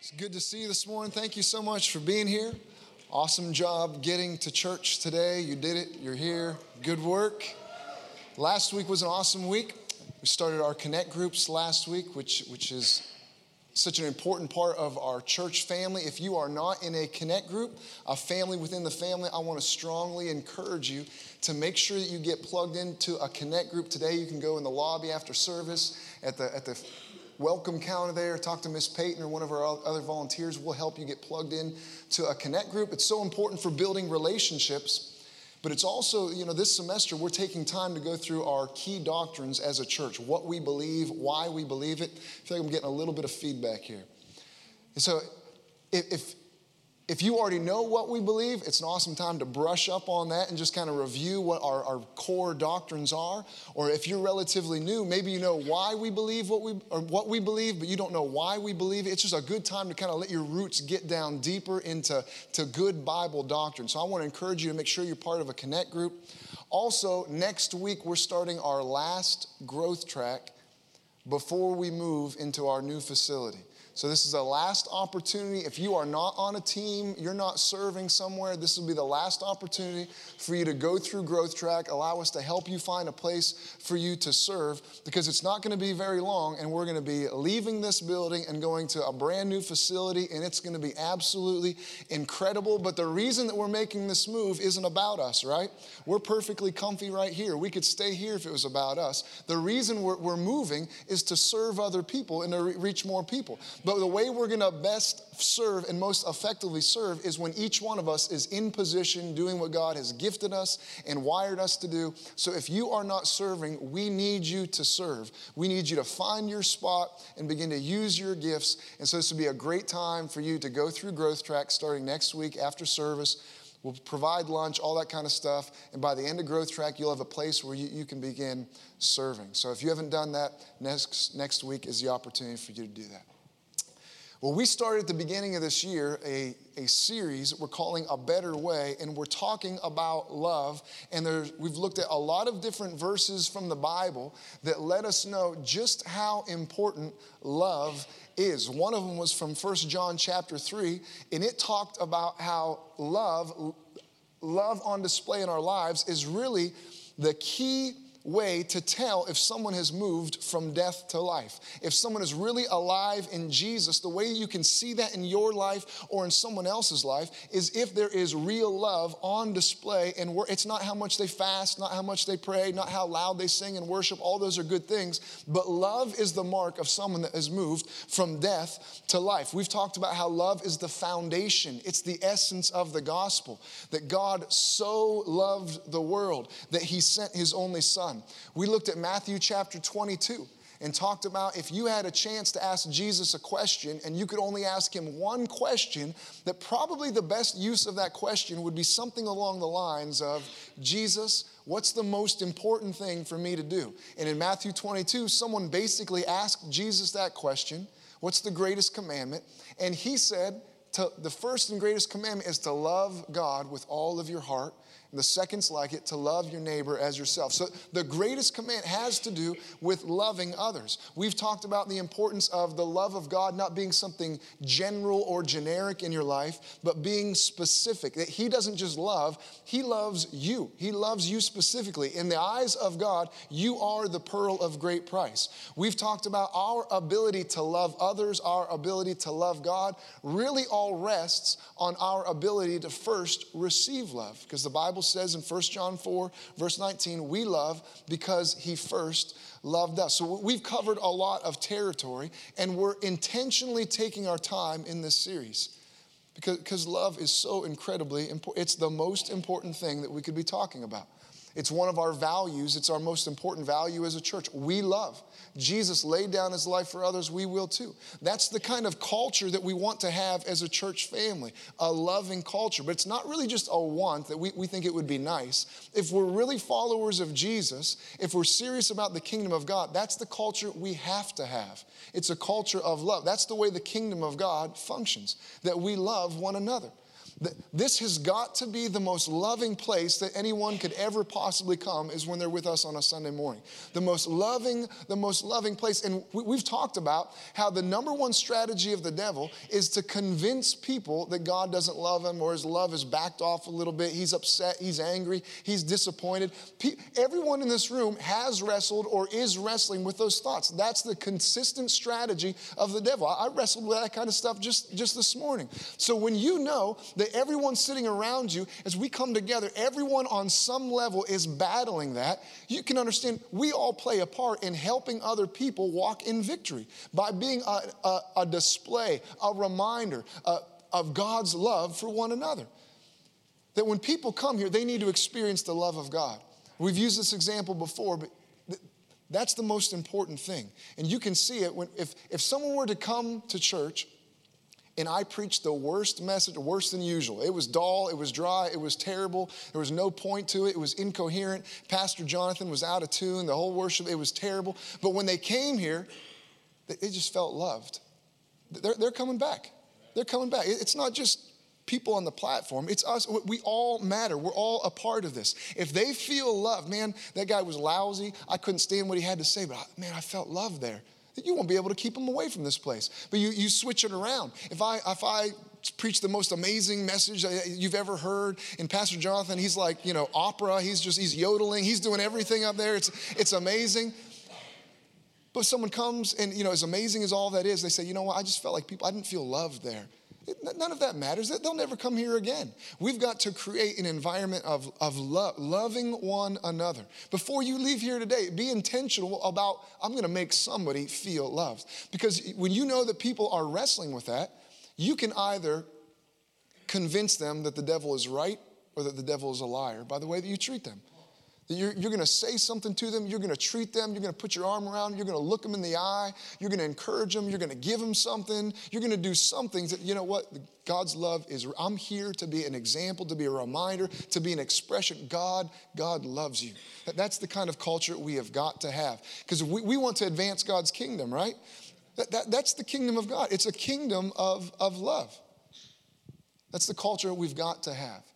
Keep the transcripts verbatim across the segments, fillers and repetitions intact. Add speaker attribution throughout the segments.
Speaker 1: It's good to see you this morning. Thank you so much for being here. Awesome job getting to church today. You did it. You're here. Good work. Last week was an awesome week. We started our Connect groups last week, which, which is such an important part of our church family. If you are not in a Connect group, a family within the family, I want to strongly encourage you to make sure that you get plugged into a Connect group today. You can go in the lobby after service at the at the welcome counter there. Talk to Miss Peyton or one of our other volunteers. We'll help you get plugged in to a Connect group. It's so important for building relationships, but it's also, you know, this semester we're taking time to go through our key doctrines as a church, what we believe, why we believe it. I feel like I'm getting a little bit of feedback here. And so if, if If you already know what we believe, it's an awesome time to brush up on that and just kind of review what our, our core doctrines are. Or if you're relatively new, maybe you know why we believe what we or what we believe, but you don't know why we believe it. It's just a good time to kind of let your roots get down deeper into to good Bible doctrine. So I want to encourage you to make sure you're part of a Connect group. Also, next week we're starting our last growth track before we move into our new facility. So this is a last opportunity. If you are not on a team, you're not serving somewhere, this will be the last opportunity for you to go through Growth Track, allow us to help you find a place for you to serve, because it's not going to be very long, and we're going to be leaving this building and going to a brand new facility, and it's going to be absolutely incredible. But the reason that we're making this move isn't about us, right? We're perfectly comfy right here. We could stay here if it was about us. The reason we're, we're moving is to serve other people and to re- reach more people. But the way we're going to best serve and most effectively serve is when each one of us is in position doing what God has gifted us and wired us to do. So if you are not serving, we need you to serve. We need you to find your spot and begin to use your gifts. And so this would be a great time for you to go through Growth Track starting next week after service. We'll provide lunch, all that kind of stuff. And by the end of Growth Track, you'll have a place where you, you can begin serving. So if you haven't done that, next, next week is the opportunity for you to do that. Well, we started at the beginning of this year a, a series we're calling A Better Way, and we're talking about love. And there, we've looked at a lot of different verses from the Bible that let us know just how important love is. One of them was from First John chapter three, and it talked about how love, love on display in our lives is really the key way to tell if someone has moved from death to life. If someone is really alive in Jesus, the way you can see that in your life or in someone else's life is if there is real love on display. And it's not how much they fast, not how much they pray, not how loud they sing and worship. All those are good things. But love is the mark of someone that has moved from death to life. We've talked about how love is the foundation. It's the essence of the gospel. That God so loved the world that he sent his only son. We looked at Matthew chapter twenty-two and talked about if you had a chance to ask Jesus a question and you could only ask him one question, that probably the best use of that question would be something along the lines of, Jesus, what's the most important thing for me to do? And in Matthew twenty-two, someone basically asked Jesus that question, what's the greatest commandment? And he said, to, the first and greatest commandment is to love God with all of your heart. The second's like it, to love your neighbor as yourself. So the greatest command has to do with loving others. We've talked about the importance of the love of God not being something general or generic in your life, but being specific. That he doesn't just love, he loves you. He loves you specifically. In the eyes of God, you are the pearl of great price. We've talked about our ability to love others, our ability to love God, really all rests on our ability to first receive love. Because the Bible says in First John four, verse nineteen, we love because he first loved us. So we've covered a lot of territory, and we're intentionally taking our time in this series because, because love is so incredibly important. It's the most important thing that we could be talking about. It's one of our values. It's our most important value as a church. We love. Jesus laid down his life for others. We will too. That's the kind of culture that we want to have as a church family, a loving culture. But it's not really just a want that we, we think it would be nice. If we're really followers of Jesus, if we're serious about the kingdom of God, that's the culture we have to have. It's a culture of love. That's the way the kingdom of God functions, that we love one another. Th- This has got to be the most loving place that anyone could ever possibly come, is when they're with us on a Sunday morning. The most loving, the most loving place. And we- we've talked about how the number one strategy of the devil is to convince people that God doesn't love them, or his love is backed off a little bit. He's upset, he's angry, he's disappointed. Pe- everyone in this room has wrestled or is wrestling with those thoughts. That's the consistent strategy of the devil. I, I wrestled with that kind of stuff just, just this morning. So when you know that everyone sitting around you, as we come together, everyone on some level is battling that, you can understand we all play a part in helping other people walk in victory by being a, a, a display, a reminder uh, of God's love for one another. That when people come here, they need to experience the love of God. We've used this example before, but th- that's the most important thing. And you can see it when, if, if someone were to come to church and I preached the worst message, worse than usual. It was dull, it was dry, it was terrible. There was no point to it. It was incoherent. Pastor Jonathan was out of tune. The whole worship, it was terrible. But when they came here, they just felt loved. They're, they're coming back. They're coming back. It's not just people on the platform. It's us. We all matter. We're all a part of this. If they feel loved, man, that guy was lousy. I couldn't stand what he had to say, but I, man, I felt love there. You won't be able to keep them away from this place. But you, you switch it around. If I if I preach the most amazing message you've ever heard, and Pastor Jonathan, he's like, you know, opera. He's just, he's yodeling. He's doing everything up there. It's it's amazing. But someone comes and, you know, as amazing as all that is, they say, you know what, I just felt like people, I didn't feel loved there. It, none of that matters. They'll never come here again. We've got to create an environment of, of love, loving one another. Before you leave here today, be intentional about, I'm going to make somebody feel loved. Because when you know that people are wrestling with that, you can either convince them that the devil is right or that the devil is a liar by the way that you treat them. You're, you're going to say something to them. You're going to treat them. You're going to put your arm around them. You're going to look them in the eye. You're going to encourage them. You're going to give them something. You're going to do some things that, you know what? God's love is, I'm here to be an example, to be a reminder, to be an expression. God, God loves you. That's the kind of culture we have got to have. Because we, we want to advance God's kingdom, right? That, that, that's the kingdom of God. It's a kingdom of, of love. That's the culture we've got to have.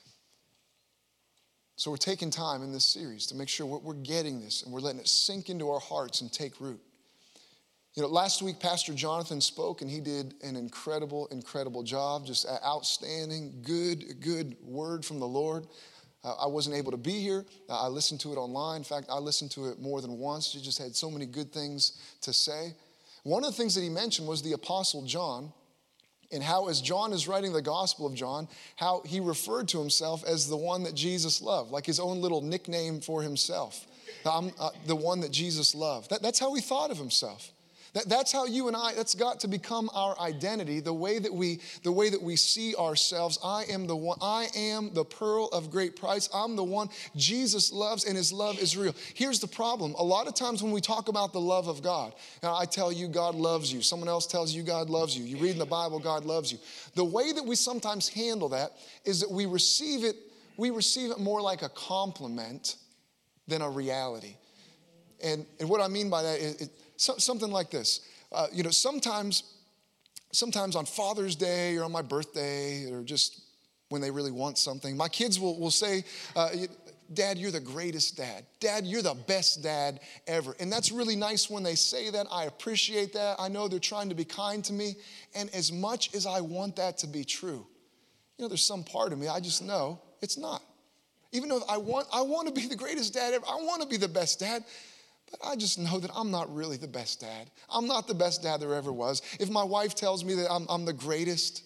Speaker 1: So we're taking time in this series to make sure we're, we're getting this and we're letting it sink into our hearts and take root. You know, last week, Pastor Jonathan spoke and he did an incredible, incredible job. Just outstanding, good, good word from the Lord. Uh, I wasn't able to be here. Uh, I listened to it online. In fact, I listened to it more than once. He just had so many good things to say. One of the things that he mentioned was the Apostle John, and how, as John is writing the Gospel of John, how he referred to himself as the one that Jesus loved, like his own little nickname for himself. I'm uh, the one that Jesus loved. That, that's how he thought of himself. That, that's how you and I, that's got to become our identity, the way that we, the way that we see ourselves. I am the one, I am the pearl of great price. I'm the one Jesus loves, and his love is real. Here's the problem. A lot of times when we talk about the love of God, and I tell you God loves you. Someone else tells you God loves you. You read in the Bible, God loves you. The way that we sometimes handle that is that we receive it, we receive it more like a compliment than a reality. And, and what I mean by that is, it, So, something like this, uh, you know, sometimes, sometimes on Father's Day or on my birthday or just when they really want something, my kids will, will say, uh, Dad, you're the greatest dad. Dad, you're the best dad ever. And that's really nice when they say that. I appreciate that. I know they're trying to be kind to me. And as much as I want that to be true, you know, there's some part of me, I just know it's not. Even though I want, I want to be the greatest dad ever. I want to be the best dad. But I just know that I'm not really the best dad. I'm not the best dad there ever was. If my wife tells me that I'm, I'm the greatest,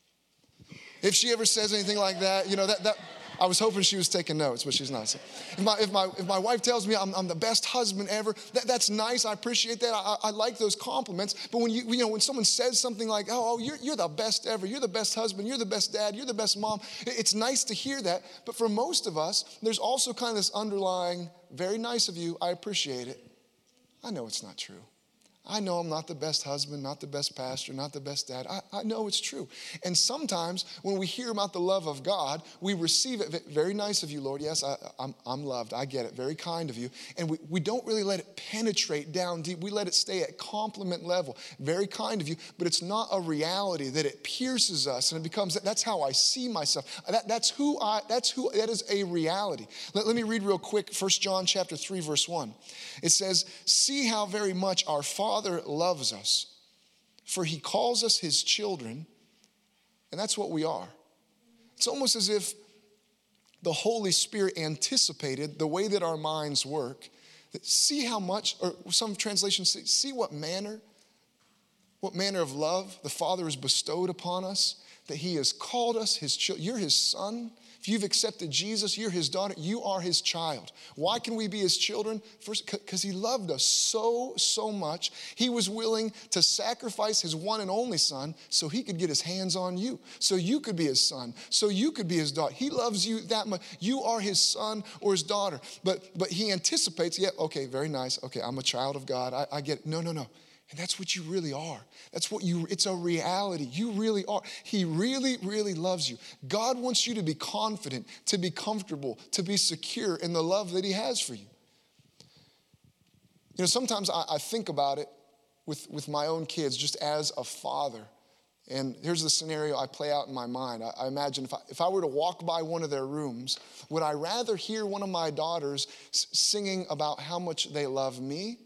Speaker 1: if she ever says anything like that, you know, that, that I was hoping she was taking notes, but she's not. So if my if my if my wife tells me I'm, I'm the best husband ever, that, that's nice. I appreciate that. I, I like those compliments. But when you you know when someone says something like, oh, oh you're you're the best ever, you're the best husband, you're the best dad, you're the best mom, it's nice to hear that. But for most of us, there's also kind of this underlying, very nice of you, I appreciate it. I know it's not true. I know I'm not the best husband, not the best pastor, not the best dad. I, I know it's true. And sometimes when we hear about the love of God, we receive it. Very nice of you, Lord. Yes, I, I'm, I'm loved. I get it. Very kind of you. And we, we don't really let it penetrate down deep. We let it stay at compliment level. Very kind of you. But it's not a reality that it pierces us and it becomes, that's how I see myself. That, that's who I, that's who, that is a reality. Let, let me read real quick, First John chapter three, verse one. It says, see how very much our Father Father loves us, for he calls us his children, and that's what we are. It's almost as if the Holy Spirit anticipated the way that our minds work. That see how much, or some translations say, see what manner, what manner of love the Father has bestowed upon us, that he has called us his children. You're his son. If you've accepted Jesus, you're his daughter, you are his child. Why can we be his children? First, because he loved us so, so much. He was willing to sacrifice his one and only son so he could get his hands on you, so you could be his son, so you could be his daughter. He loves you that much. You are his son or his daughter. But, but he anticipates, yeah, okay, very nice. Okay, I'm a child of God. I, I get it. No, no, no. And that's what you really are. That's what you, it's a reality. You really are. He really, really loves you. God wants you to be confident, to be comfortable, to be secure in the love that he has for you. You know, sometimes I, I think about it with, with my own kids just as a father. And here's the scenario I play out in my mind. I, I imagine if I, if I were to walk by one of their rooms, would I rather hear one of my daughters s- singing about how much they love me,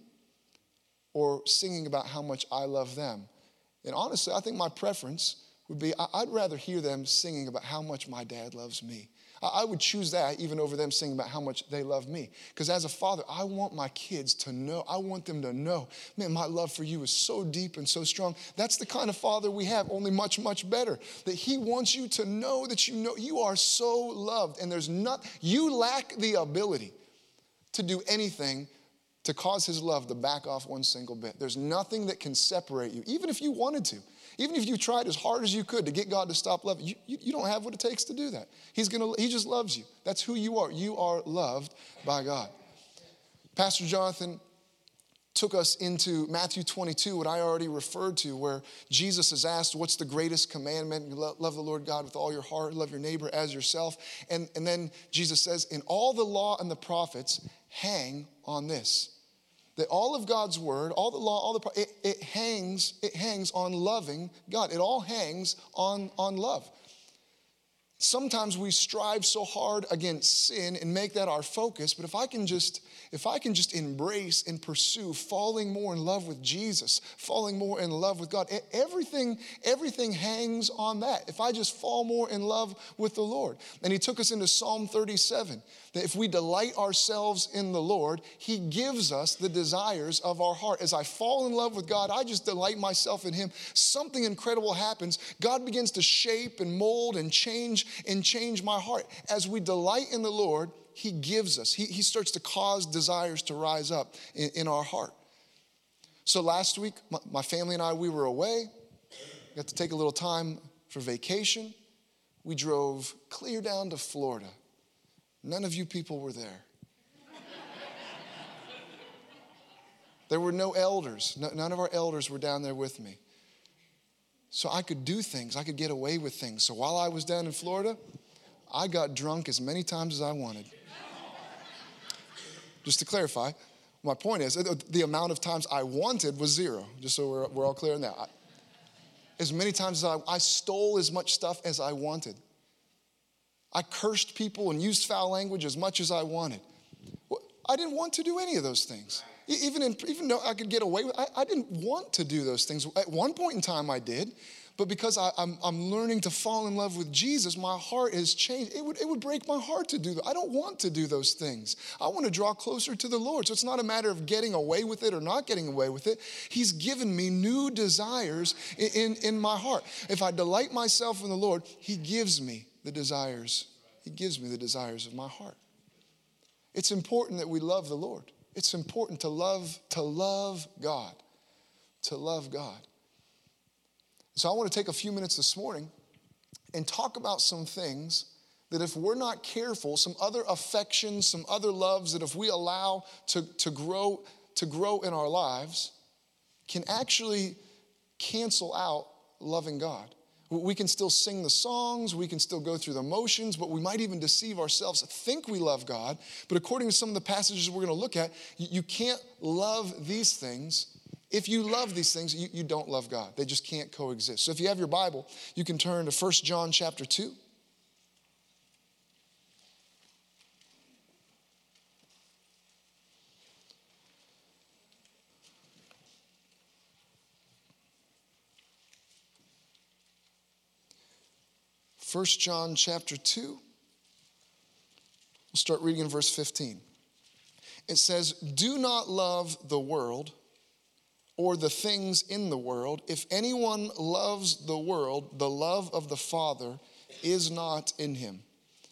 Speaker 1: or singing about how much I love them? And honestly, I think my preference would be, I'd rather hear them singing about how much my dad loves me. I would choose that even over them singing about how much they love me. Because as a father, I want my kids to know, I want them to know, man, my love for you is so deep and so strong. That's the kind of father we have, only much, much better. That he wants you to know that you know you are so loved. And there's not, you lack the ability to do anything to cause his love to back off one single bit. There's nothing that can separate you, even if you wanted to. Even if you tried as hard as you could to get God to stop loving you, you, you don't have what it takes to do that. He's gonna, he just loves you. That's who you are. You are loved by God. Pastor Jonathan took us into Matthew twenty-two, what I already referred to, where Jesus is asked, what's the greatest commandment? Love the Lord God with all your heart, love your neighbor as yourself. And, and then Jesus says, in all the law and the prophets hang on this. That all of God's word, all the law, all the it, it hangs, it hangs on loving God. It all hangs on, on love. Sometimes we strive so hard against sin and make that our focus, but if I can just, if I can just embrace and pursue falling more in love with Jesus, falling more in love with God, everything, everything hangs on that. If I just fall more in love with the Lord. And he took us into Psalm thirty-seven, that if we delight ourselves in the Lord, he gives us the desires of our heart. As I fall in love with God, I just delight myself in him. Something incredible happens. God begins to shape and mold and change and change my heart. As we delight in the Lord, he gives us. He, he starts to cause desires to rise up in, in our heart. So last week, my, my family and I, we were away. Got to take a little time for vacation. We drove clear down to Florida. None of you people were there. There were no elders. No, none of our elders were down there with me. So I could do things. I could get away with things. So while I was down in Florida, I got drunk as many times as I wanted. Just to clarify, my point is the amount of times I wanted was zero, just so we're, we're all clear on that. I, as many times as I, I stole as much stuff as I wanted. I cursed people and used foul language as much as I wanted. I didn't want to do any of those things. Even, in, even though I could get away with it, I, I didn't want to do those things. At one point in time I did, but because I, I'm, I'm learning to fall in love with Jesus, my heart has changed. It would, it would break my heart to do that. I don't want to do those things. I want to draw closer to the Lord. So it's not a matter of getting away with it or not getting away with it. He's given me new desires in, in, in my heart. If I delight myself in the Lord, he gives me the desires. He gives me the desires of my heart. It's important that we love the Lord. It's important to love, to love God, to love God. So I want to take a few minutes this morning and talk about some things that if we're not careful, some other affections, some other loves that if we allow to, to grow, to grow in our lives, can actually cancel out loving God. We can still sing the songs, we can still go through the motions, but we might even deceive ourselves, think we love God. But according to some of the passages we're going to look at, you can't love these things. If you love these things, you, you don't love God. They just can't coexist. So if you have your Bible, you can turn to First John chapter two. First John chapter two. We'll start reading in verse fifteen. It says, "Do not love the world or the things in the world. If anyone loves the world, the love of the Father is not in him.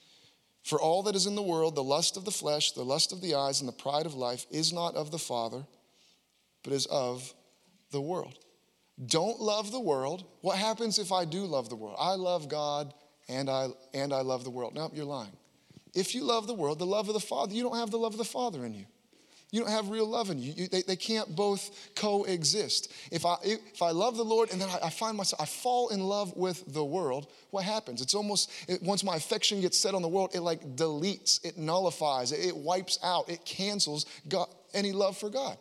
Speaker 1: For all that is in the world, the lust of the flesh, the lust of the eyes, and the pride of life is not of the Father, but is of the world." Don't love the world. What happens if I do love the world? I love God and I and I love the world. No, you're lying. If you love the world, the love of the Father, you don't have the love of the Father in you. You don't have real love in you. you they, they can't both coexist. If I if I love the Lord and then I, I find myself, I fall in love with the world, what happens? It's almost, it, once my affection gets set on the world, it like deletes, it nullifies, it, it wipes out, it cancels God, any love for God.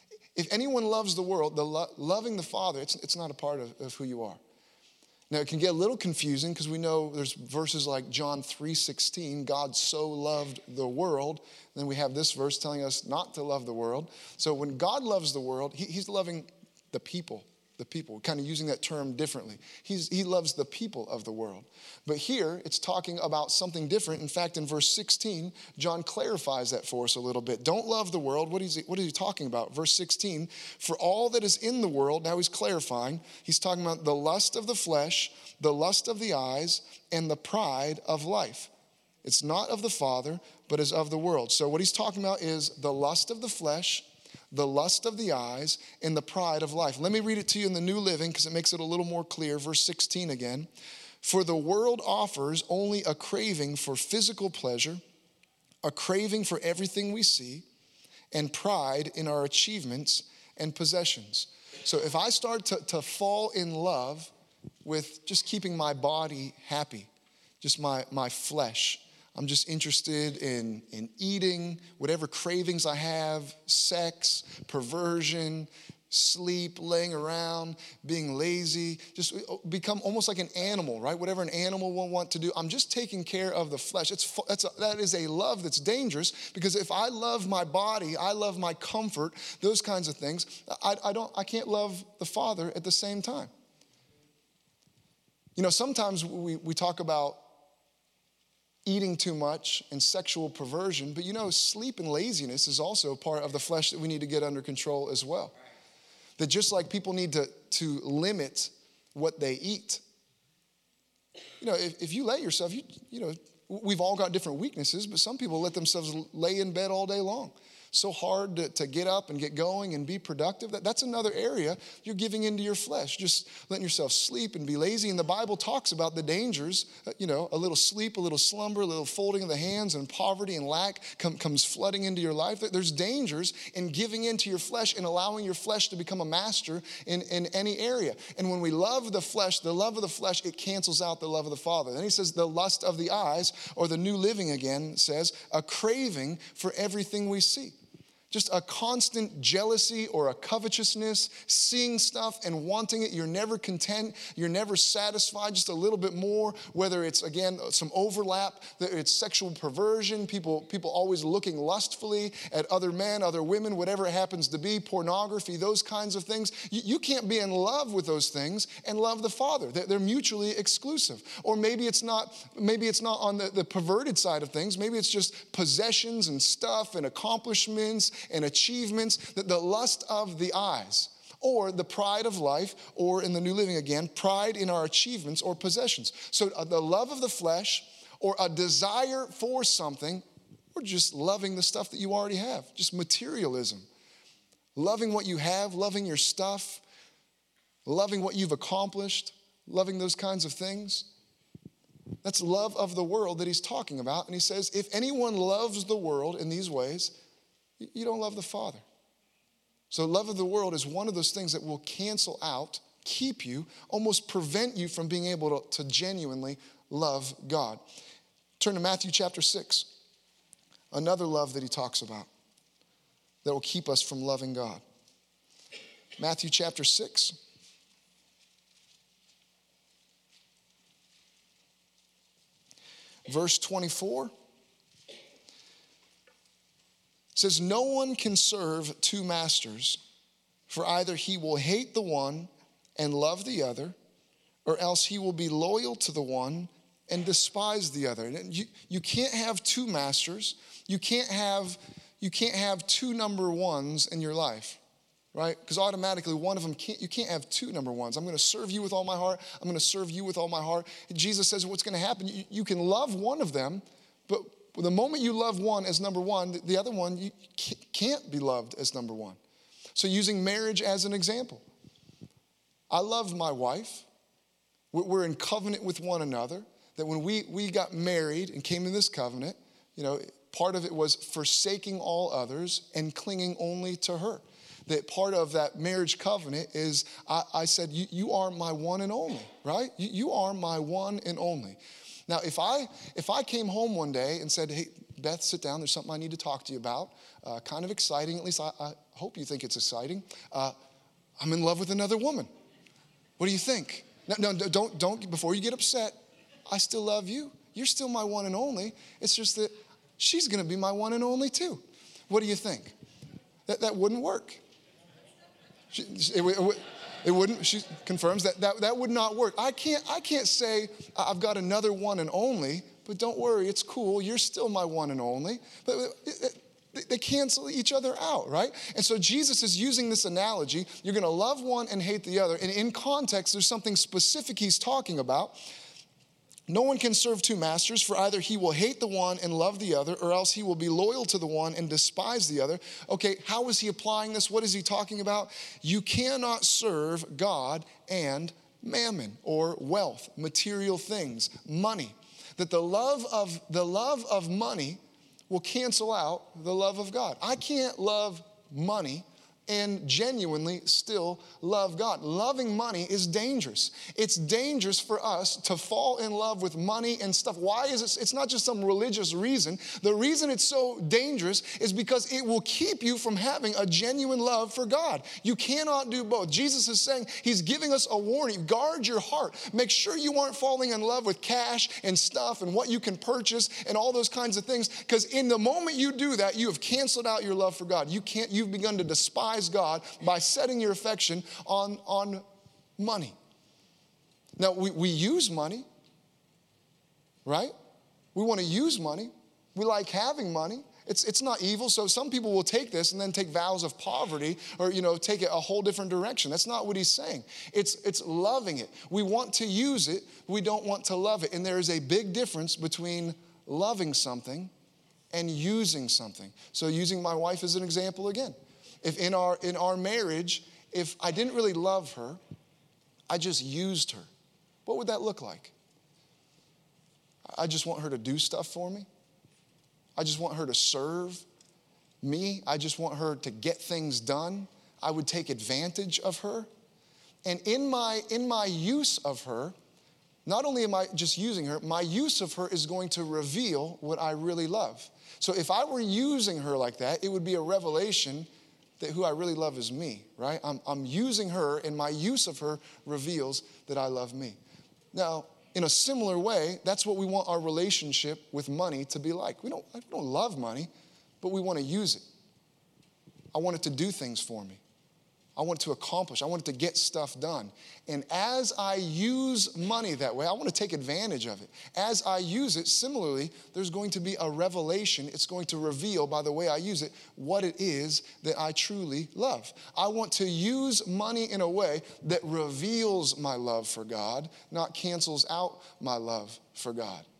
Speaker 1: If anyone loves the world, the lo- loving the Father, it's, it's not a part of, of who you are. Now, it can get a little confusing because we know there's verses like John three sixteen, God so loved the world. Then we have this verse telling us not to love the world. So when God loves the world, he, he's loving the people, the people, kind of using that term differently. He's, he loves the people of the world. But here, it's talking about something different. In fact, in verse sixteen, John clarifies that for us a little bit. Don't love the world. What is he, what is he talking about? Verse sixteen, for all that is in the world, now he's clarifying. He's talking about the lust of the flesh, the lust of the eyes, and the pride of life. It's not of the Father, but is of the world. So what he's talking about is the lust of the flesh, the lust of the eyes, and the pride of life. Let me read it to you in the New Living because it makes it a little more clear. Verse sixteen again. For the world offers only a craving for physical pleasure, a craving for everything we see, and pride in our achievements and possessions. So if I start to, to fall in love with just keeping my body happy, just my, my flesh, I'm just interested in, in eating, whatever cravings I have, sex, perversion, sleep, laying around, being lazy, just become almost like an animal, right? Whatever an animal will want to do. I'm just taking care of the flesh. It's, that's a, that is a love that's dangerous because if I love my body, I love my comfort, those kinds of things, I, I, don't, I can't love the Father at the same time. You know, sometimes we, we talk about eating too much and sexual perversion, but you know, sleep and laziness is also part of the flesh that we need to get under control as well. That just like people need to, to limit what they eat. You know, if, if you let yourself, you, you know, we've all got different weaknesses, but some people let themselves lay in bed all day long. So hard to, to get up and get going and be productive. That, that's another area you're giving into your flesh, just letting yourself sleep and be lazy. And the Bible talks about the dangers, uh, you know, a little sleep, a little slumber, a little folding of the hands, and poverty and lack come, comes flooding into your life. There's dangers in giving into your flesh and allowing your flesh to become a master in, in any area. And when we love the flesh, the love of the flesh, it cancels out the love of the Father. Then he says the lust of the eyes, or the New Living again says, a craving for everything we see. Just a constant jealousy or a covetousness, seeing stuff and wanting it. You're never content. You're never satisfied, just a little bit more, whether it's, again, some overlap, it's sexual perversion, people, people always looking lustfully at other men, other women, whatever it happens to be, pornography, those kinds of things. You, you can't be in love with those things and love the Father. They're, they're mutually exclusive. Or maybe it's not, maybe it's not on the, the perverted side of things. Maybe it's just possessions and stuff and accomplishments and achievements, the, the lust of the eyes, or the pride of life, or in the New Living again, pride in our achievements or possessions. So uh, the love of the flesh, or a desire for something, or just loving the stuff that you already have, just materialism. Loving what you have, loving your stuff, loving what you've accomplished, loving those kinds of things. That's love of the world that he's talking about. And he says, if anyone loves the world in these ways, you don't love the Father. So love of the world is one of those things that will cancel out, keep you, almost prevent you from being able to, to genuinely love God. Turn to Matthew chapter six. Another love that he talks about that will keep us from loving God. Matthew chapter six. Verse twenty-four. It says, no one can serve two masters, for either he will hate the one and love the other, or else he will be loyal to the one and despise the other. And you, you can't have two masters. You can't have, you can't have two number ones in your life, right? Because automatically one of them, can't, you can't have two number ones. I'm going to serve you with all my heart. I'm going to serve you with all my heart. Jesus says what's going to happen, you, you can love one of them, but the moment you love one as number one, the other one you can't be loved as number one. So using marriage as an example. I love my wife. We're in covenant with one another. That when we, we got married and came in this covenant, you know, part of it was forsaking all others and clinging only to her. That part of that marriage covenant is I, I said, you, you are my one and only, right? You, you are my one and only. Now, if I if I came home one day and said, hey, Beth, sit down, there's something I need to talk to you about, uh, kind of exciting, at least I, I hope you think it's exciting. Uh, I'm in love with another woman. What do you think? No, no, don't, don't, before you get upset, I still love you. You're still my one and only. It's just that she's going to be my one and only too. What do you think? That, that wouldn't work. She, it, it, It wouldn't, she confirms that, that that would not work. I can't, I can't say I've got another one and only, but don't worry, it's cool. You're still my one and only. But it, it, they cancel each other out, right? And so Jesus is using this analogy. You're going to love one and hate the other. And in context, there's something specific he's talking about. No one can serve two masters, for either he will hate the one and love the other, or else he will be loyal to the one and despise the other. Okay, how is he applying this? What is he talking about? You cannot serve God and mammon, or wealth, material things, money. That the love of the love of money will cancel out the love of God. I can't love money and genuinely still love God. Loving money is dangerous. It's dangerous for us to fall in love with money and stuff. Why is it? It's not just some religious reason. The reason it's so dangerous is because it will keep you from having a genuine love for God. You cannot do both. Jesus is saying, he's giving us a warning. Guard your heart. Make sure you aren't falling in love with cash and stuff and what you can purchase and all those kinds of things, because in the moment you do that, you have canceled out your love for God. You can't, you've begun to despise God by setting your affection on, on money. Now, we, we use money, right? We want to use money. We like having money. It's, it's not evil. So some people will take this and then take vows of poverty or, you know, take it a whole different direction. That's not what he's saying. It's, it's loving it. We want to use it. We don't want to love it. And there is a big difference between loving something and using something. So using my wife as an example again. If in our in our marriage, if I didn't really love her, I just used her, what would that look like? I just want her to do stuff for me. I just want her to serve me. I just want her to get things done. I would take advantage of her. And in my in my use of her, not only am I just using her, my use of her is going to reveal what I really love. So if I were using her like that, it would be a revelation that who I really love is me, right? I'm, I'm using her, and my use of her reveals that I love me. Now, in a similar way, that's what we want our relationship with money to be like. We don't, I don't love money, but we want to use it. I want it to do things for me. I want it to accomplish. I want it to get stuff done. And as I use money that way, I want to take advantage of it. As I use it, similarly, there's going to be a revelation. It's going to reveal by the way I use it what it is that I truly love. I want to use money in a way that reveals my love for God, not cancels out my love for God.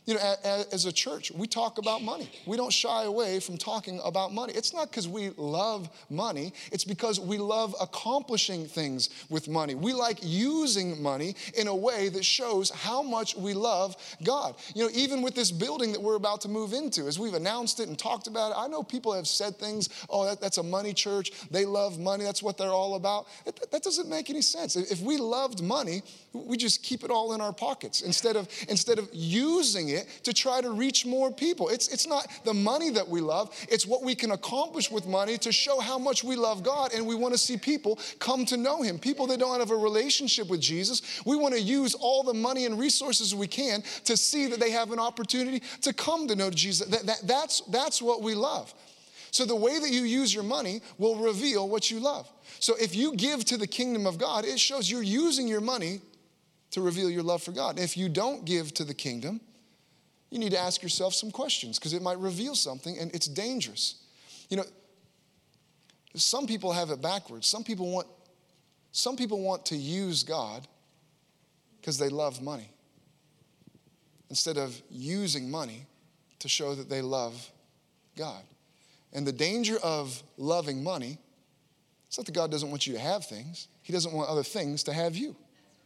Speaker 1: You know, a- a- as a church, we talk about money. We don't shy away from talking about money. It's not because we love money. It's because we love accomplishing things with money. We like using money in a way that shows how much we love God. You know, even with this building that we're about to move into, as we've announced it and talked about it, I know people have said things, oh, that, that's a money church. They love money. That's what they're all about. That, that doesn't make any sense. If we loved money, we just keep it all in our pockets instead of, instead of using it to try to reach more people. It's, it's not the money that we love. It's what we can accomplish with money to show how much we love God, and we want to see people come to know him. People that don't have a relationship with Jesus, we want to use all the money and resources we can to see that they have an opportunity to come to know Jesus. That, that, that's, that's what we love. So the way that you use your money will reveal what you love. So if you give to the kingdom of God, it shows you're using your money to reveal your love for God. If you don't give to the kingdom, you need to ask yourself some questions because it might reveal something, and it's dangerous. You know, some people have it backwards. Some people want, some people want to use God because they love money instead of using money to show that they love God. And the danger of loving money, it's not that God doesn't want you to have things. He doesn't want other things to have you.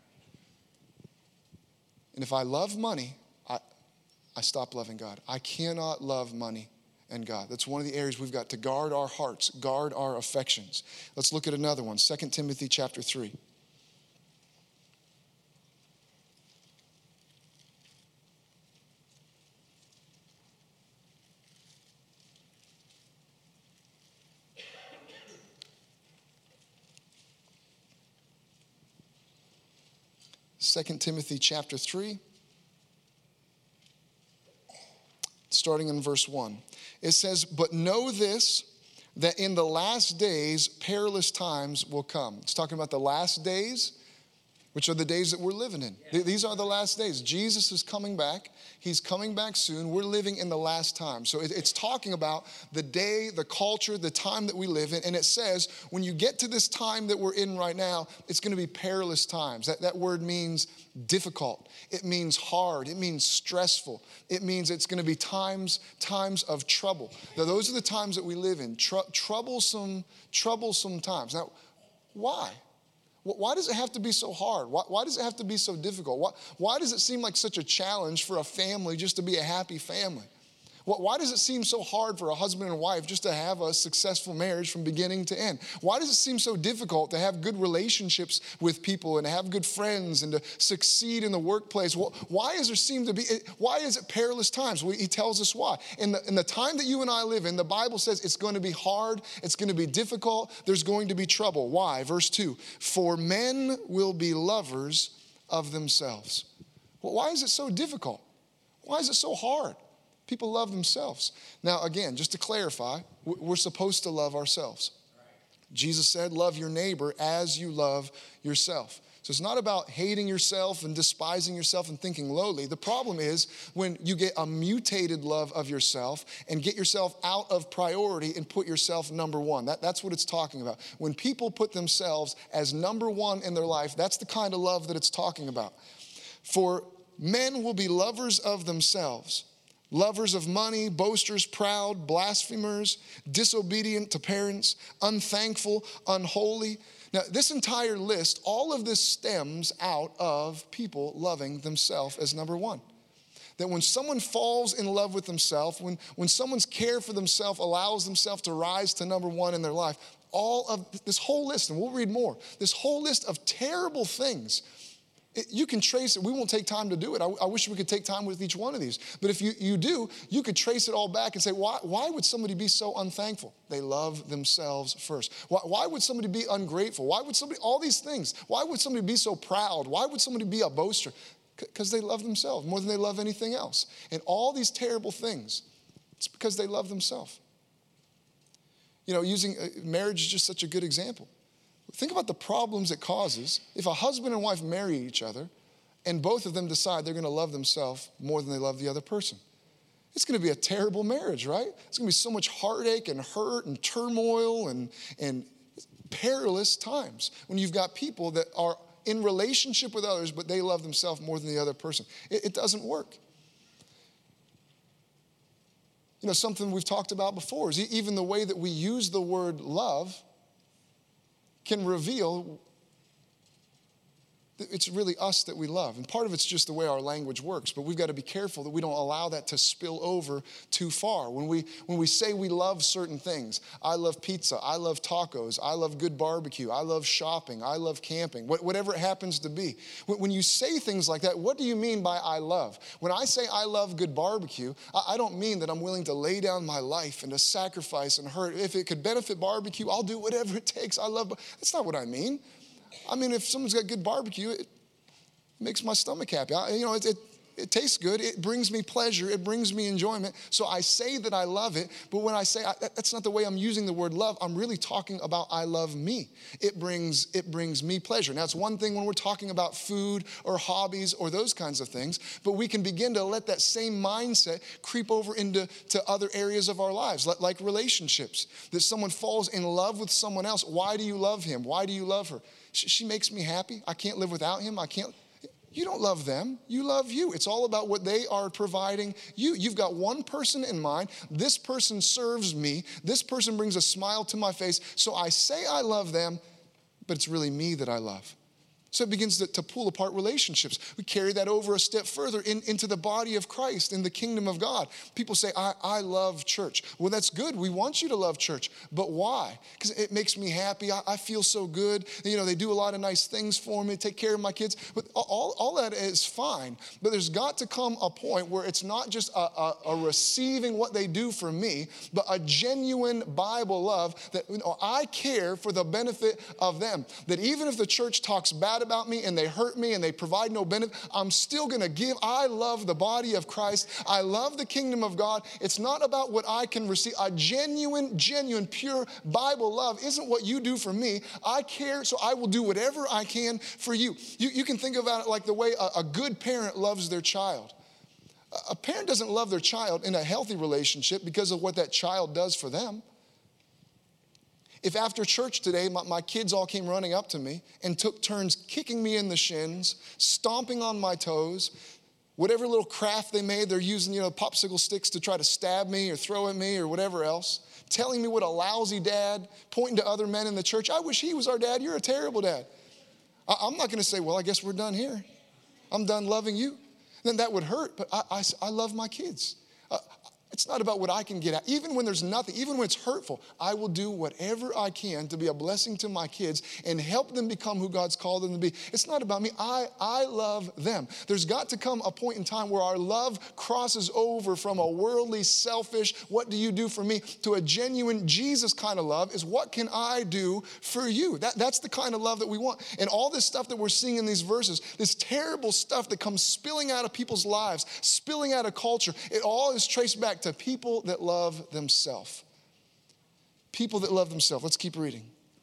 Speaker 1: And if I love money, I, I stop loving God. I cannot love money and God. That's one of the areas we've got to guard our hearts, guard our affections. Let's look at another one, Second Timothy chapter three. Second Timothy chapter three, starting in verse one. It says, "But know this, that in the last days perilous times will come." It's talking about the last days, which are the days that we're living in. Yeah. These are the last days. Jesus is coming back. He's coming back soon. We're living in the last time. So it, it's talking about the day, the culture, the time that we live in. And it says, when you get to this time that we're in right now, it's going to be perilous times. That, that word means difficult. It means hard. It means stressful. It means it's going to be times, times of trouble. Now, those are the times that we live in. Tr- troublesome, troublesome times. Now, why? Why does it have to be so hard? Why, why does it have to be so difficult? Why, why does it seem like such a challenge for a family just to be a happy family? Why does it seem so hard for a husband and wife just to have a successful marriage from beginning to end? Why does it seem so difficult to have good relationships with people and to have good friends and to succeed in the workplace? Why does there seem to be, why is it perilous times? Well, he tells us why. In the, in the time that you and I live in, the Bible says it's going to be hard, it's going to be difficult, there's going to be trouble. Why? Verse two, "For men will be lovers of themselves." Well, why is it so difficult? Why is it so hard? People love themselves. Now, again, just to clarify, we're supposed to love ourselves. Jesus said, love your neighbor as you love yourself. So it's not about hating yourself and despising yourself and thinking lowly. The problem is when you get a mutated love of yourself and get yourself out of priority and put yourself number one. That, that's what it's talking about. When people put themselves as number one in their life, that's the kind of love that it's talking about. For men will be lovers of themselves, lovers of money, boasters, proud, blasphemers, disobedient to parents, unthankful, unholy. Now, this entire list, all of this stems out of people loving themselves as number one. That when someone falls in love with themselves, when, when someone's care for themselves allows themselves to rise to number one in their life, all of this whole list, and we'll read more, this whole list of terrible things, It, you can trace it. We won't take time to do it. I, I wish we could take time with each one of these. But if you, you do, you could trace it all back and say, why, why would somebody be so unthankful? They love themselves first. Why, why would somebody be ungrateful? Why would somebody, all these things, why would somebody be so proud? Why would somebody be a boaster? Because they love themselves more than they love anything else. And all these terrible things, it's because they love themselves. You know, using uh, marriage is just such a good example. Think about the problems it causes if a husband and wife marry each other and both of them decide they're going to love themselves more than they love the other person. It's going to be a terrible marriage, right? It's going to be so much heartache and hurt and turmoil and, and perilous times when you've got people that are in relationship with others, but they love themselves more than the other person. It, it doesn't work. You know, something we've talked about before is even the way that we use the word love can reveal that it's really us that we love. And part of it's just the way our language works, but we've got to be careful that we don't allow that to spill over too far. When we when we say we love certain things, I love pizza, I love tacos, I love good barbecue, I love shopping, I love camping, whatever it happens to be. When you say things like that, what do you mean by I love? When I say I love good barbecue, I don't mean that I'm willing to lay down my life and to sacrifice and hurt. If it could benefit barbecue, I'll do whatever it takes. I love, that's not what I mean. I mean, if someone's got good barbecue, it makes my stomach happy. I, you know, it, it, it tastes good. It brings me pleasure. It brings me enjoyment. So I say that I love it, but when I say I, that's not the way I'm using the word love, I'm really talking about I love me. It brings, it brings me pleasure. Now, it's one thing when we're talking about food or hobbies or those kinds of things, but we can begin to let that same mindset creep over into to other areas of our lives, like, like relationships. That someone falls in love with someone else. Why do you love him? Why do you love her? She makes me happy. I can't live without him. I can't. You don't love them. You love you. It's all about what they are providing you. You've got one person in mind. This person serves me. This person brings a smile to my face. So I say I love them, but it's really me that I love. So it begins to, to pull apart relationships. We carry that over a step further in, into the body of Christ, in the kingdom of God. People say, I, I love church. Well, that's good. We want you to love church. But why? Because it makes me happy. I, I feel so good. You know, they do a lot of nice things for me, take care of my kids. But all, all that is fine. But there's got to come a point where it's not just a, a, a receiving what they do for me, but a genuine Bible love that, you know, I care for the benefit of them. That even if the church talks bad about me and they hurt me and they provide no benefit, I'm still going to give. I love the body of Christ. I love the kingdom of God. It's not about what I can receive. A genuine, genuine, pure Bible love isn't what you do for me. I care, so I will do whatever I can for you. You, you can think about it like the way a, a good parent loves their child. A parent doesn't love their child in a healthy relationship because of what that child does for them. If after church today, my, my kids all came running up to me and took turns kicking me in the shins, stomping on my toes, whatever little craft they made, they're using, you know, popsicle sticks to try to stab me or throw at me or whatever else, telling me what a lousy dad, pointing to other men in the church. I wish he was our dad. You're a terrible dad. I, I'm not going to say, well, I guess we're done here. I'm done loving you. Then that would hurt, but I, I, I love my kids. Uh, It's not about what I can get at. Even when there's nothing, even when it's hurtful, I will do whatever I can to be a blessing to my kids and help them become who God's called them to be. It's not about me. I, I love them. There's got to come a point in time where our love crosses over from a worldly, selfish, what do you do for me, to a genuine Jesus kind of love is what can I do for you? That, that's the kind of love that we want. And all this stuff that we're seeing in these verses, this terrible stuff that comes spilling out of people's lives, spilling out of culture, it all is traced back to people that love themselves. People that love themselves. Let's keep reading.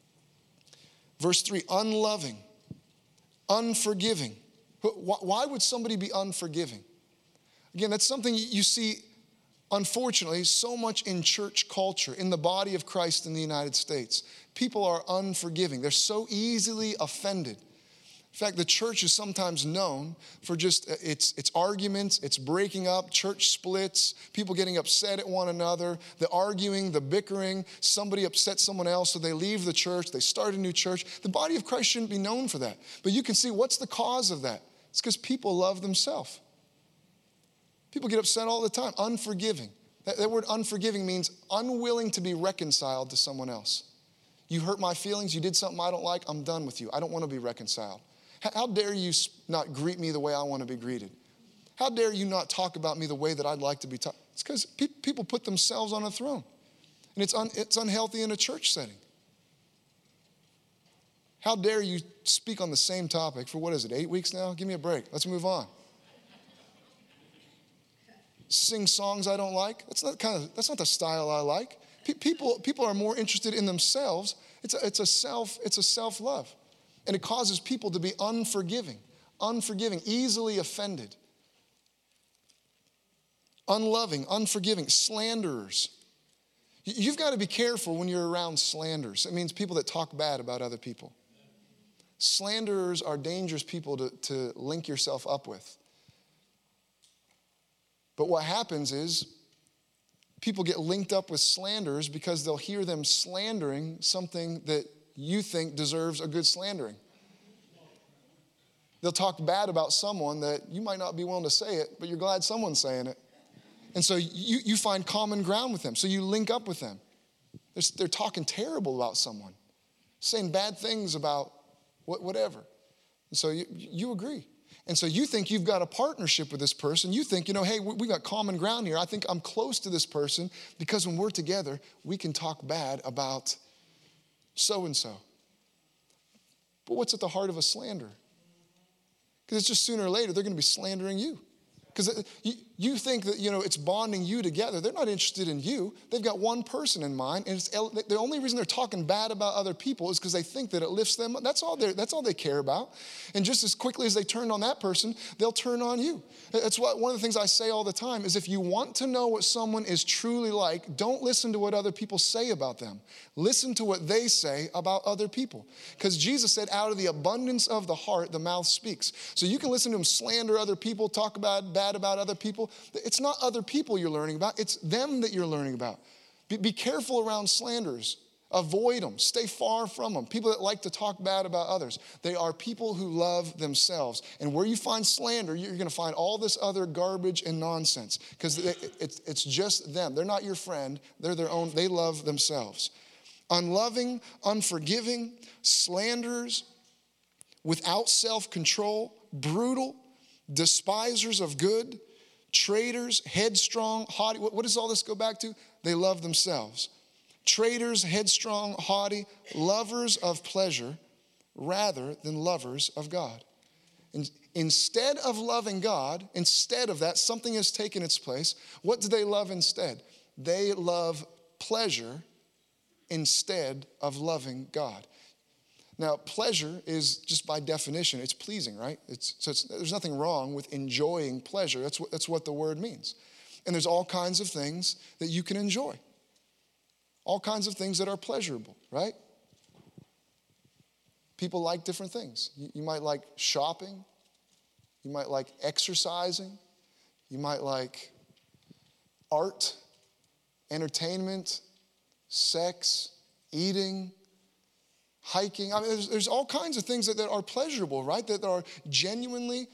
Speaker 1: Verse three, unloving, unforgiving. Why would somebody be unforgiving? Again, that's something you see, unfortunately, so much in church culture, in the body of Christ in the United States. People are unforgiving. They're so easily offended. In fact, the church is sometimes known for just its, its arguments, its breaking up, church splits, people getting upset at one another, the arguing, the bickering. Somebody upsets someone else, so they leave the church, they start a new church. The body of Christ shouldn't be known for that. But you can see what's the cause of that. It's because people love themselves. People get upset all the time, unforgiving. That, that word unforgiving means unwilling to be reconciled to someone else. You hurt my feelings, you did something I don't like, I'm done with you. I don't want to be reconciled. How dare you not greet me the way I want to be greeted? How dare you not talk about me the way that I'd like to be talked? It's because pe- people put themselves on a throne. And it's, un- it's unhealthy in a church setting. How dare you speak on the same topic for, what is it, eight weeks now? Give me a break. Let's move on. Sing songs I don't like. That's not kind of, that's not the style I like. Pe- people, people are more interested in themselves. It's a, it's a self, it's a self-love. And it causes people to be unforgiving, unforgiving, easily offended, unloving, unforgiving, slanderers. You've got to be careful when you're around slanderers. It means people that talk bad about other people. Slanderers are dangerous people to, to link yourself up with. But what happens is people get linked up with slanderers because they'll hear them slandering something that you think deserves a good slandering. They'll talk bad about someone that you might not be willing to say it, but you're glad someone's saying it. And so you, you find common ground with them. So you link up with them. They're, they're talking terrible about someone, saying bad things about what, whatever. And so you, you agree. And so you think you've got a partnership with this person. You think, you know, hey, we got common ground here. I think I'm close to this person because when we're together, we can talk bad about so-and-so. But what's at the heart of a slander? Because it's just sooner or later, they're going to be slandering you. Because you, you think that, you know, it's bonding you together. They're not interested in you. They've got one person in mind. And it's, the only reason they're talking bad about other people is because they think that it lifts them up. That's all, that's all they care about. And just as quickly as they turn on that person, they'll turn on you. That's why one of the things I say all the time is if you want to know what someone is truly like, don't listen to what other people say about them. Listen to what they say about other people. Because Jesus said, out of the abundance of the heart, the mouth speaks. So you can listen to them slander other people, talk about bad about other people. It's not other people you're learning about. It's them that you're learning about. Be, be careful around slanders. Avoid them. Stay far from them. People that like to talk bad about others. They are people who love themselves. And where you find slander, you're going to find all this other garbage and nonsense because it, it, it's just them. They're not your friend. They're their own. They love themselves. Unloving, unforgiving, slanderers, without self-control, brutal, despisers of good, traitors, headstrong, haughty. What, what does all this go back to? They love themselves. Traitors, headstrong, haughty, lovers of pleasure rather than lovers of God. And instead of loving God, instead of that, something has taken its place. What do they love instead? They love pleasure instead of loving God. Now, pleasure is just by definition, it's pleasing, right? It's, so it's, there's nothing wrong with enjoying pleasure. That's what, that's what the word means. And there's all kinds of things that you can enjoy. All kinds of things that are pleasurable, right? People like different things. You, you might like shopping. You might like exercising. You might like art, entertainment, sex, eating, hiking. I mean, there's, there's all kinds of things that, that are pleasurable, right? That are genuinely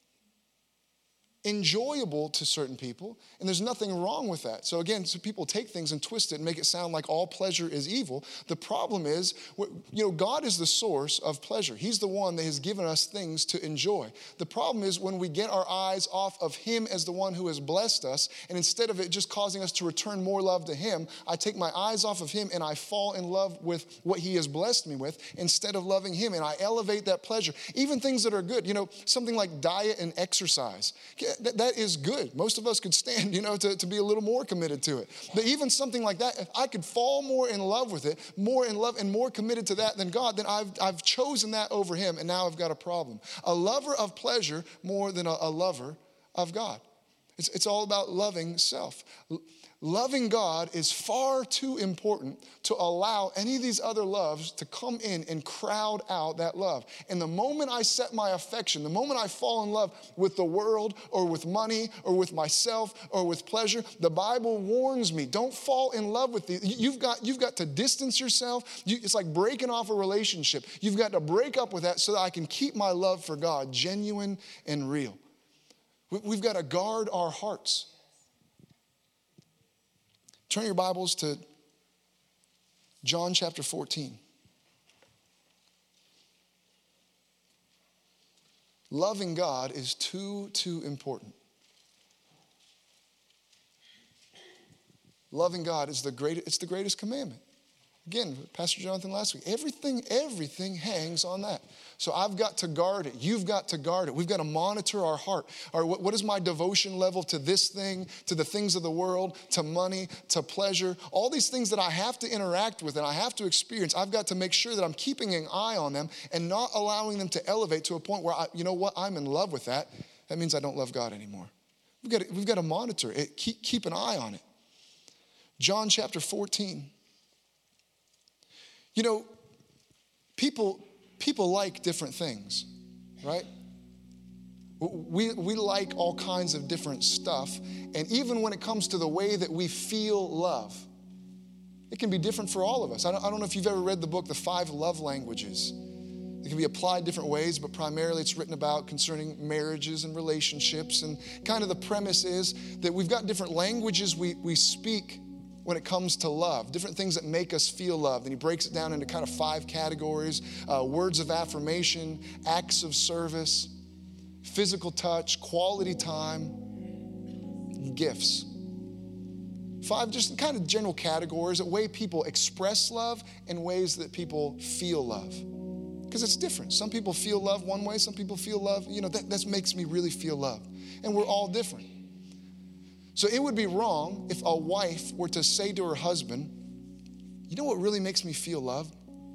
Speaker 1: enjoyable to certain people, and there's nothing wrong with that. So again, so people take things and twist it and make it sound like all pleasure is evil. The problem is, you know, God is the source of pleasure. He's the one that has given us things to enjoy. The problem is when we get our eyes off of Him as the one who has blessed us, and instead of it just causing us to return more love to Him, I take my eyes off of Him and I fall in love with what He has blessed me with instead of loving Him, and I elevate that pleasure. Even things that are good, you know, something like diet and exercise. That, that is good. Most of us could stand, you know, to, to be a little more committed to it. But even something like that, if I could fall more in love with it, more in love and more committed to that than God, then I've, I've chosen that over Him, and now I've got a problem. A lover of pleasure more than a, a lover of God. It's, it's all about loving self. Loving God is far too important to allow any of these other loves to come in and crowd out that love. And the moment I set my affection, the moment I fall in love with the world or with money or with myself or with pleasure, the Bible warns me, don't fall in love with these. You've got, you've got to distance yourself. You, it's like breaking off a relationship. You've got to break up with that so that I can keep my love for God genuine and real. We've got to guard our hearts. Turn your Bibles to John chapter fourteen. Loving God is too, too important. Loving God is the greatest, it's the greatest commandment. Again, Pastor Jonathan last week, everything, everything hangs on that. So I've got to guard it. You've got to guard it. We've got to monitor our heart. All right, what, what is my devotion level to this thing, to the things of the world, to money, to pleasure? All these things that I have to interact with and I have to experience, I've got to make sure that I'm keeping an eye on them and not allowing them to elevate to a point where, I, you know what, I'm in love with that. That means I don't love God anymore. We've got to, we've got to monitor it, keep, keep an eye on it. John chapter fourteen. You know, people, people like different things, right? We, we like all kinds of different stuff. And even when it comes to the way that we feel love, it can be different for all of us. I don't, I don't know if you've ever read the book, The Five Love Languages. It can be applied different ways, but primarily it's written about concerning marriages and relationships. And kind of the premise is that we've got different languages we, we speak when it comes to love, different things that make us feel loved. And he breaks it down into kind of five categories: uh, words of affirmation, acts of service, physical touch, quality time, gifts. Five just kind of general categories, a way people express love and ways that people feel love. Because it's different. Some people feel love one way, some people feel love, you know, that, that makes me really feel loved. And we're all different. So it would be wrong if a wife were to say to her husband, you know what really makes me feel loved?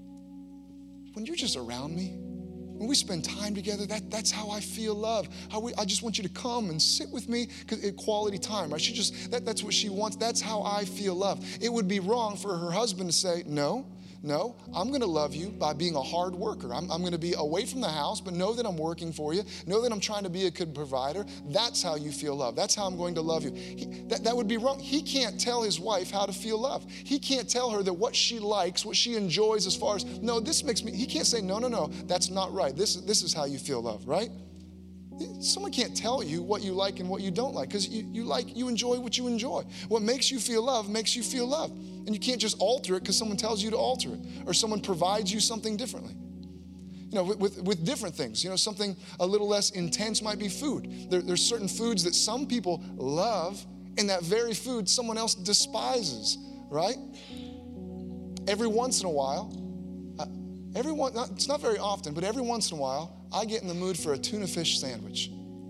Speaker 1: When you're just around me. When we spend time together, that, that's how I feel love. How we, I just want you to come and sit with me, because quality time, right? She just, that, that's what she wants. That's how I feel love. It would be wrong for her husband to say, no, no, I'm gonna love you by being a hard worker. I'm, I'm gonna be away from the house, but know that I'm working for you. Know that I'm trying to be a good provider. That's how you feel love. That's how I'm going to love you. He, that, that would be wrong. He can't tell his wife how to feel love. He can't tell her that what she likes, what she enjoys as far as, no, this makes me, he can't say, no, no, no, that's not right. This, this is how you feel love, right? Someone can't tell you what you like and what you don't like, because you, you like, you enjoy what you enjoy. What makes you feel love makes you feel love. And you can't just alter it because someone tells you to alter it, or someone provides you something differently. You know, with, with, with different things, you know, something a little less intense might be food. There, there's certain foods that some people love, and that very food someone else despises, right? Every once in a while, uh, every one, not, it's not very often, but every once in a while, I get in the mood for a tuna fish sandwich.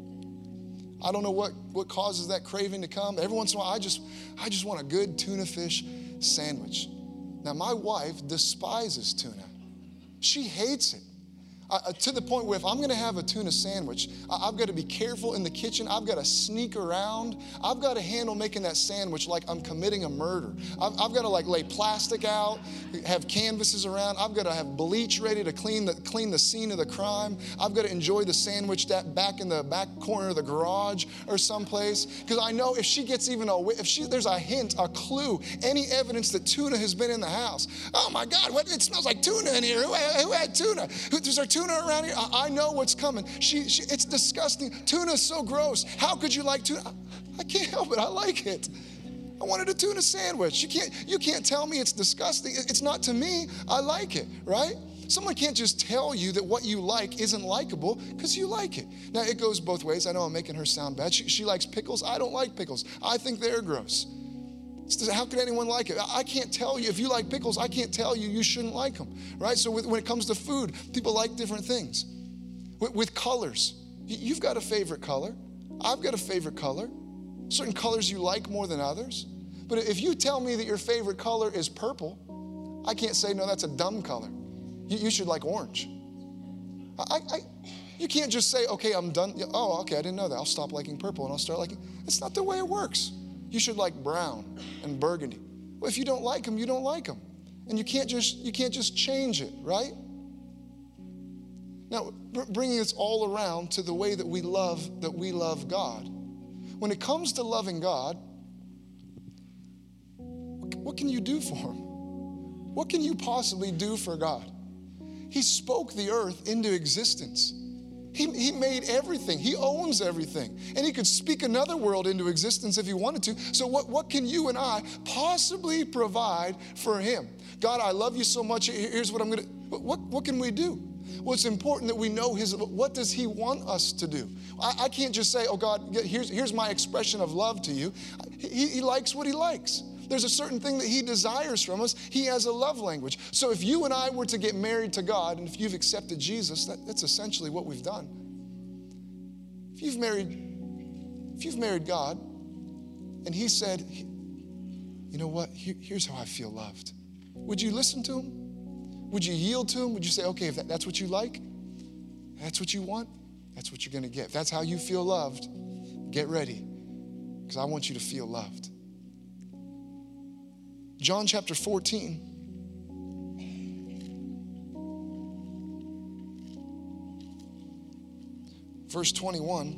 Speaker 1: I don't know what, what causes that craving to come. Every once in a while, I just, I just want a good tuna fish sandwich. Now, my wife despises tuna. She hates it. Uh, to the point where if I'm gonna have a tuna sandwich, I've got to be careful in the kitchen. I've got to sneak around. I've got to handle making that sandwich like I'm committing a murder. I've, I've got to like lay plastic out, have canvases around. I've got to have bleach ready to clean the, clean the scene of the crime. I've got to enjoy the sandwich that back in the back corner of the garage or someplace. Because I know if she gets even a, if she, there's a hint, a clue, any evidence that tuna has been in the house. Oh my God, what, it smells like tuna in here. Who, who had tuna? Who, there's our tuna around here? I, I know what's coming. She, she, it's disgusting. Tuna is so gross. How could you like tuna? I, I can't help it. I like it. I wanted a tuna sandwich. You can't, you can't tell me it's disgusting. It's not to me. I like it, right? Someone can't just tell you that what you like isn't likable because you like it. Now, it goes both ways. I know I'm making her sound bad. She, she likes pickles. I don't like pickles. I think they're gross. How could anyone like it? I can't tell you. If you like pickles, I can't tell you you shouldn't like them, right? So with, when it comes to food, people like different things. With, with colors, you've got a favorite color. I've got a favorite color. Certain colors you like more than others. But if you tell me that your favorite color is purple, I can't say, no, that's a dumb color. You, you should like orange. I, I, you can't just say, okay, I'm done. Oh, okay, I didn't know that. I'll stop liking purple and I'll start liking. It's not the way it works. You should like brown and burgundy. Well, if you don't like them, you don't like them. And you can't just, you can't just change it, right? Now, bringing this all around to the way that we love, that we love God. When it comes to loving God, what can you do for him? What can you possibly do for God? He spoke the earth into existence. He, he made everything. He owns everything. And he could speak another world into existence if he wanted to. So what, what can you and I possibly provide for him? God, I love you so much. Here's what I'm going to, what, what can we do? Well, it's important that we know his, what does he want us to do? I, I can't just say, oh God, here's, here's my expression of love to you. He, he likes what he likes. There's a certain thing that he desires from us. He has a love language. So if you and I were to get married to God, and if you've accepted Jesus, that, that's essentially what we've done. If you've married, if you've married God, and he said, you know what, Here, here's how I feel loved. Would you listen to him? Would you yield to him? Would you say, okay, if that, that's what you like, that's what you want, that's what you're gonna get. If that's how you feel loved, get ready, because I want you to feel loved. John chapter fourteen. verse twenty-one.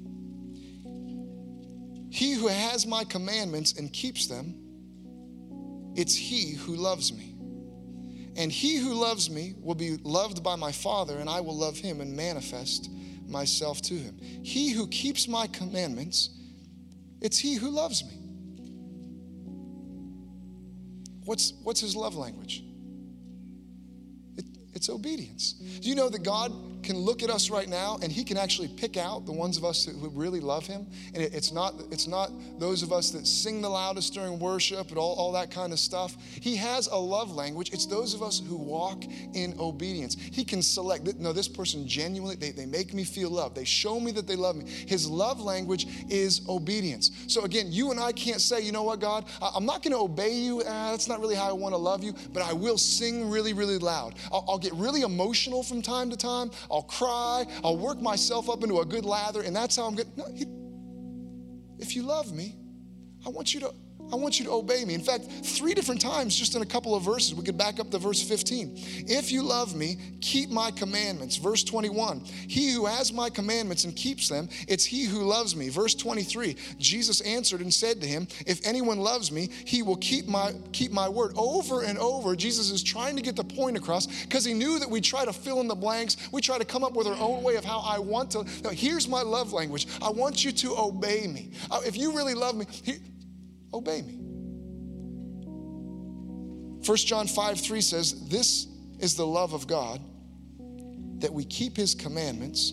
Speaker 1: He who has my commandments and keeps them, it's he who loves me. And he who loves me will be loved by my Father, and I will love him and manifest myself to him. He who keeps my commandments, it's he who loves me. What's, what's his love language? It, it's obedience. Do you know that God can look at us right now and he can actually pick out the ones of us who really love him? And it, it's not it's not those of us that sing the loudest during worship and all, all that kind of stuff. He has a love language. It's those of us who walk in obedience. He can select, no, this person genuinely, they, they make me feel loved. They show me that they love me. His love language is obedience. So again, you and I can't say, you know what, God, I, I'm not gonna obey you. Uh, that's not really how I wanna love you, but I will sing really, really loud. I'll, I'll get really emotional from time to time. I'll cry, I'll work myself up into a good lather, and that's how I'm good. No, he, if you love me, I want you to I want you to obey me. In fact, three different times just in a couple of verses. We could back up to verse fifteen. If you love me, keep my commandments. Verse twenty-one, he who has my commandments and keeps them, it's he who loves me. Verse twenty-three, Jesus answered and said to him, if anyone loves me, he will keep my keep my word. Over and over, Jesus is trying to get the point across because he knew that we try to fill in the blanks. We try to come up with our own way of how I want to. No, here's my love language. I want you to obey me. Uh, if you really love me, he, obey me. First John five three says, this is the love of God, that we keep his commandments,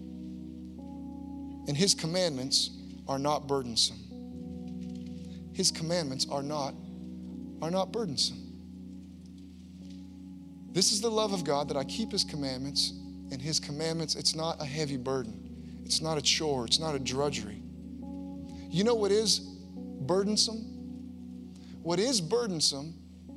Speaker 1: and his commandments are not burdensome. His commandments are not, are not burdensome. This is the love of God, that I keep his commandments, and his commandments, it's not a heavy burden. It's not a chore. It's not a drudgery. You know what is burdensome? What is burdensome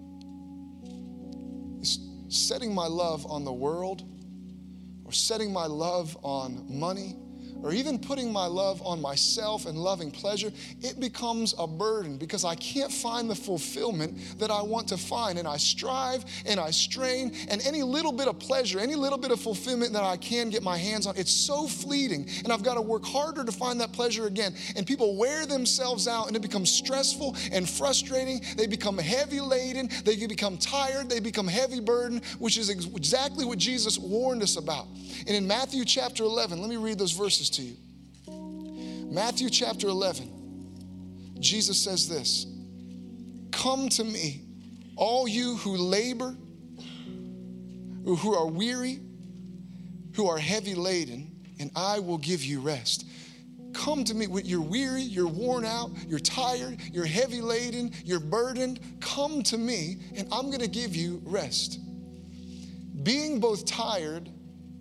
Speaker 1: is setting my love on the world, or setting my love on money, or even putting my love on myself and loving pleasure. It becomes a burden because I can't find the fulfillment that I want to find. And I strive and I strain, and any little bit of pleasure, any little bit of fulfillment that I can get my hands on, it's so fleeting. And I've got to work harder to find that pleasure again. And people wear themselves out, and it becomes stressful and frustrating. They become heavy laden. They become tired. They become heavy burden, which is ex- exactly what Jesus warned us about. And in Matthew chapter eleven, let me read those verses to you. Matthew chapter eleven, Jesus says this, come to me, all you who labor, who are weary, who are heavy laden, and I will give you rest. Come to me when you're weary, you're worn out, you're tired, you're heavy laden, you're burdened. Come to me, and I'm going to give you rest. Being both tired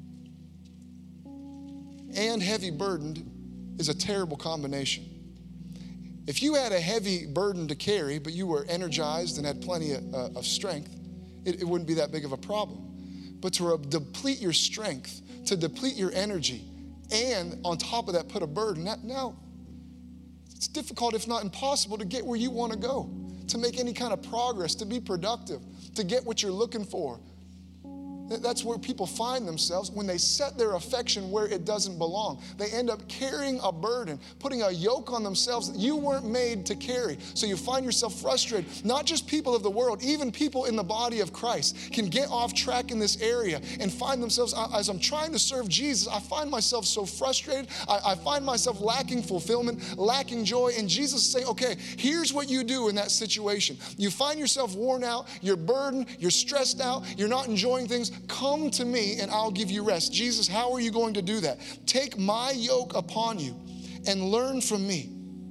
Speaker 1: and heavy burdened is a terrible combination. If you had a heavy burden to carry, but you were energized and had plenty of, uh, of strength, it, it wouldn't be that big of a problem. But to uh, deplete your strength, to deplete your energy, and on top of that put a burden, that, now it's difficult, if not impossible, to get where you want to go, to make any kind of progress, to be productive, to get what you're looking for. That's where people find themselves when they set their affection where it doesn't belong. They end up carrying a burden, putting a yoke on themselves that you weren't made to carry. So you find yourself frustrated. Not just people of the world, even people in the body of Christ can get off track in this area and find themselves, as I'm trying to serve Jesus, I find myself so frustrated. I, I find myself lacking fulfillment, lacking joy. And Jesus is saying, okay, here's what you do in that situation. You find yourself worn out, you're burdened, you're stressed out, you're not enjoying things. Come to me and I'll give you rest. Jesus, how are you going to do that? Take my yoke upon you and learn from me.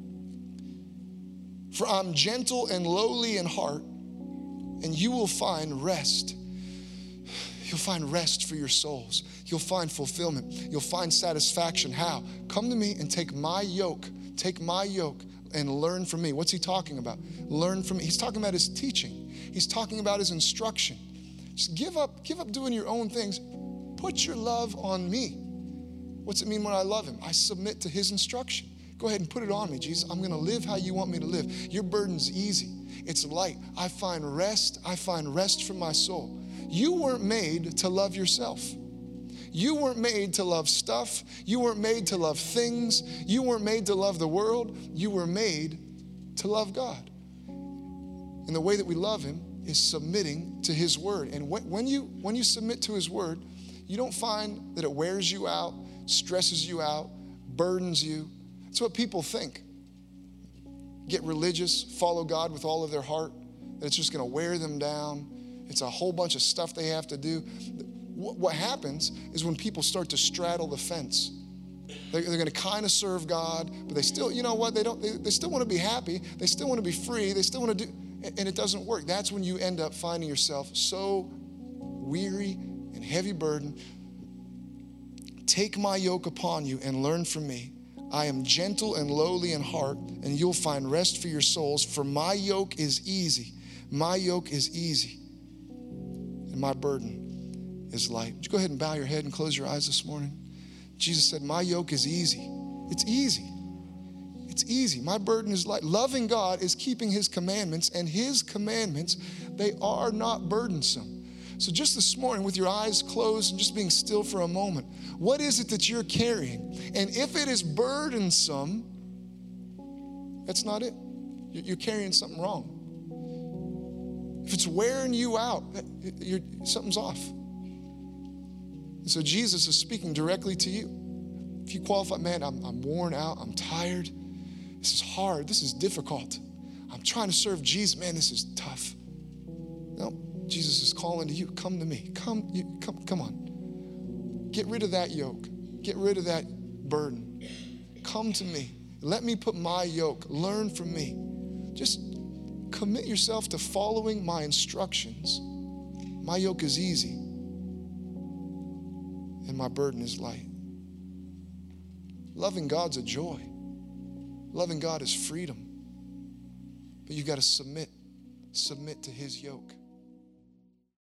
Speaker 1: For I'm gentle and lowly in heart, and you will find rest. You'll find rest for your souls. You'll find fulfillment. You'll find satisfaction. How? Come to me and take my yoke. Take my yoke and learn from me. What's he talking about? Learn from me. He's talking about his teaching. He's talking about his instruction. Just give up, give up doing your own things. Put your love on me. What's it mean when I love him? I submit to his instruction. Go ahead and put it on me, Jesus. I'm gonna live how you want me to live. Your burden's easy, it's light. I find rest, I find rest for my soul. You weren't made to love yourself. You weren't made to love stuff. You weren't made to love things. You weren't made to love the world. You were made to love God. And the way that we love him is submitting to his word. And when, when you when you submit to his word, you don't find that it wears you out, stresses you out, burdens you. That's what people think. Get religious, follow God with all of their heart, that it's just going to wear them down. It's a whole bunch of stuff they have to do. What happens is when people start to straddle the fence, they're, they're going to kind of serve God, but they still, you know what, they don't. They, they still want to be happy. They still want to be free. They still want to do, and it doesn't work. That's when you end up finding yourself so weary and heavy burden. Take my yoke upon you and learn from me. I am gentle and lowly in heart, and you'll find rest for your souls. For my yoke is easy. My yoke is easy, and my burden is light. Would you go ahead and bow your head and close your eyes this morning? Jesus said, my yoke is easy. It's easy. It's easy. My burden is light. Loving God is keeping his commandments, and his commandments, they are not burdensome. So just this morning, with your eyes closed and just being still for a moment, what is it that you're carrying? And if it is burdensome, that's not it. You're carrying something wrong. If it's wearing you out, you're, something's off. And so Jesus is speaking directly to you. If you qualify, man, I'm, I'm worn out, I'm tired. This is hard, this is difficult. I'm trying to serve Jesus. Man, this is tough. No, Jesus is calling to you. Come to me. Come, you, come, come on. Get rid of that yoke. Get rid of that burden. Come to me. Let me put my yoke. Learn from me. Just commit yourself to following my instructions. My yoke is easy, and my burden is light. Loving God's a joy. Loving God is freedom. But you've got to submit, submit to his yoke.